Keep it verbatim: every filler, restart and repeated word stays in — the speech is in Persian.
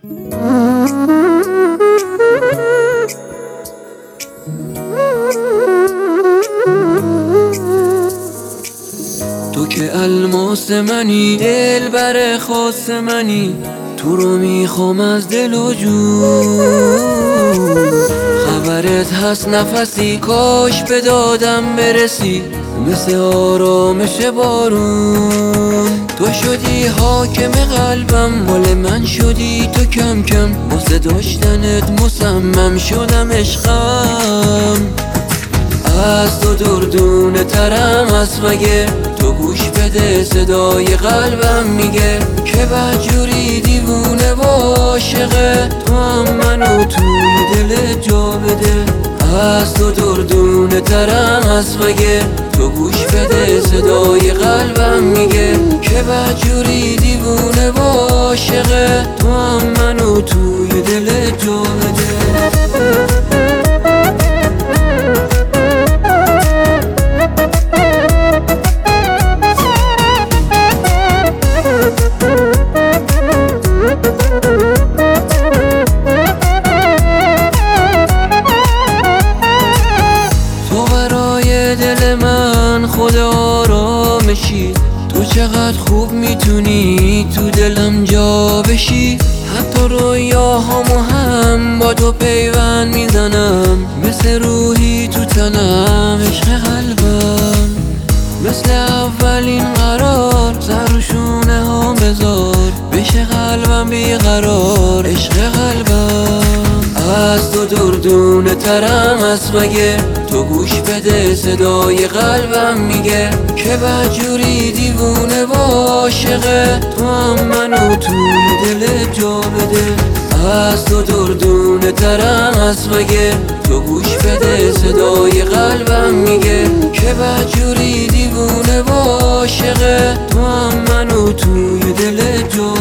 تو که الماس منی، دلبر خاص منی، تو رو میخوام از دل و جون. خبرت هست نفسی، کاش به دادم برسی، مثل آرامش بارون. تو شدی حاکم قلبم، مال من شدی تو کم کم، واسه داشتنت مصمم شدم عشقم. از تو دردونه ترم است مگه، تو گوش بده صدای قلبم میگه که بدجوری دیوونه و عاشقه، تو هم منو توی دل جا بده. از تو دردونه ترم است مگه، تو گوش بده صدای قلبم میگه که بدجوری دیوونه و عاشقه، تو هم منو توی دل جا بده. دل من خود آرامشی، تو چقدر خوب میتونی تو دلم جا بشی. حتی رویاهامو هم با تو پیوند میزنم، مثل روحی تو تنم عشق قلبم. مثل اولین قرار سر و شونه ها بذار، بشه قلبم بیقرار عشق قلبم. از تو دردونه ترم است مگه، تو گوش بده صدای قلبم میگه که بدجوری دیوونه و عاشقه، تو هم منو توی دل جا بده. از تو دردونه ترم است مگه، تو گوش بده صدای قلبم میگه که بدجوری دیوونه و عاشقه، تو هم منو توی دل جا